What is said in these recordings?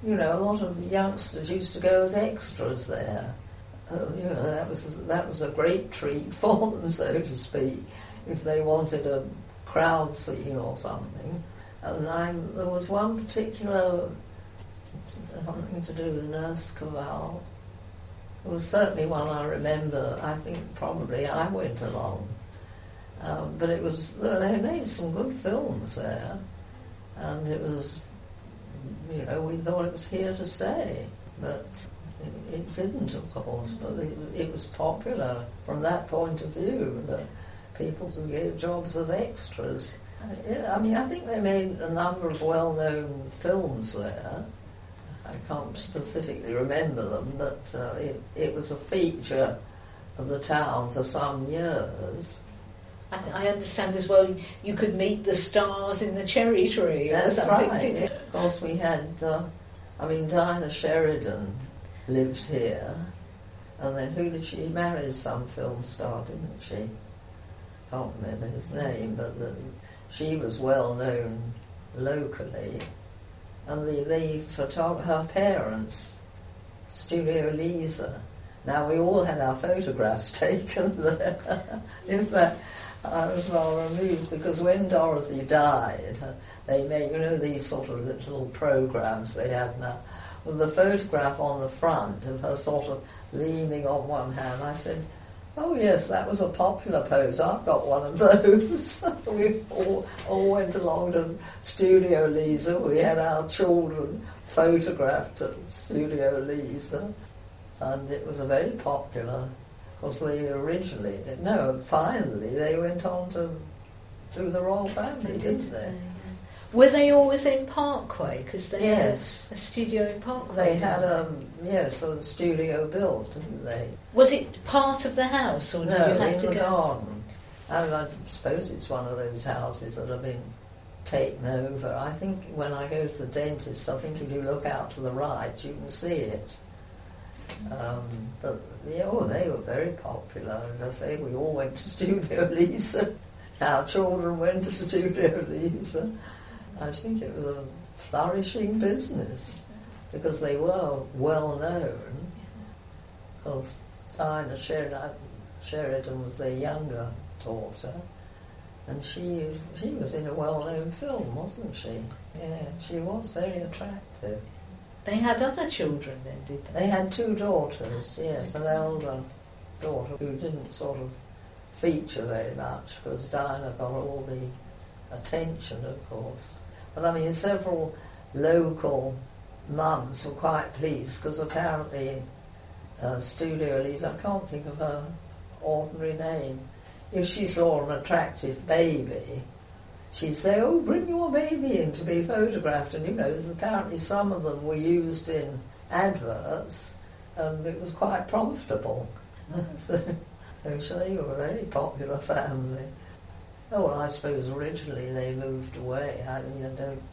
You know, a lot of youngsters used to go as extras there. You know, that was a great treat for them, so to speak, if they wanted a crowd scene or something. And there was one particular, something to do with Nurse Cavall. There was certainly one I remember. I think probably I went along. But it was, they made some good films there. And it was, you know, we thought it was here to stay. But it didn't, of course. But it was popular from that point of view, that people could get jobs as extras. I mean, I think they made a number of well-known films there. I can't specifically remember them, but it was a feature of the town for some years. I understand as well, you could meet the stars in the cherry tree or That's something. right. Of course, we had, Dinah Sheridan lived here, and then who did she marry? Some film star, didn't she? Can't remember his name, but she was well known locally. And her parents, Studio Lisa. Now, we all had our photographs taken there. In fact, I was rather amused because when Dorothy died, they made, you know, these sort of little programs they have now, with the photograph on the front of her sort of leaning on one hand. I said, oh yes, that was a popular pose. I've got one of those. We all went along to Studio Lisa. We had our children photographed at Studio Lisa, and it was a very popular. Because finally they went on to do the royal family, didn't they? Were they always in Parkway? Because they had a studio in Parkway. They had a studio built, didn't they? Was it part of the house, or did you have to go? In the garden. I suppose it's one of those houses that have been taken over. I think when I go to the dentist, I think if you look out to the right, you can see it. They were very popular. As I say, we all went to Studio Lisa. Our children went to Studio Lisa. I think it was a flourishing business because they were well known. Because Dinah Sheridan was their younger daughter, and she was in a well-known film, wasn't she? Yeah, she was very attractive. They had other children then, did they? They had two daughters, yes, an elder daughter who didn't sort of feature very much because Dinah got all the attention, of course. But I mean, several local mums were quite pleased because apparently Studio Lisa, I can't think of her ordinary name, if she saw an attractive baby, she'd say, oh, bring your baby in to be photographed. And, you know, apparently some of them were used in adverts, and it was quite profitable. So they were a very popular family. Oh, well, I suppose originally they moved away. I mean,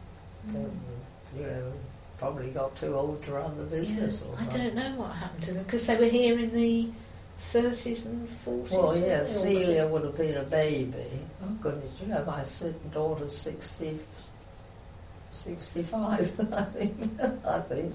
probably got too old to run the business or something. I don't know what happened to them, because they were here in the 30s and 40s. Well, yes, Celia would have been a baby. Oh, goodness, you know, my daughter's 65, I think.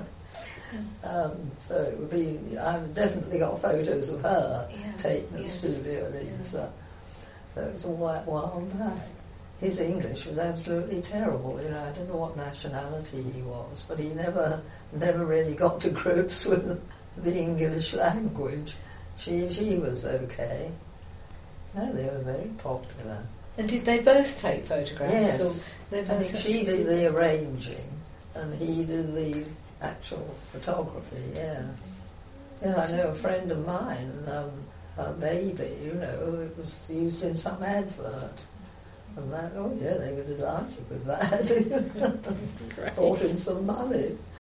So it would be, I've definitely got photos of her taken at Studio Lisa. So it was all that while back. His English was absolutely terrible, you know, I don't know what nationality he was, but he never really got to grips with the English language. She was okay. No, they were very popular. And did they both take photographs? Yes. Or I think she did the arranging and he did the actual photography, yes. Yeah, I know a friend of mine, her baby, you know, it was used in some advert. And that, they were delighted with that. Brought in some money.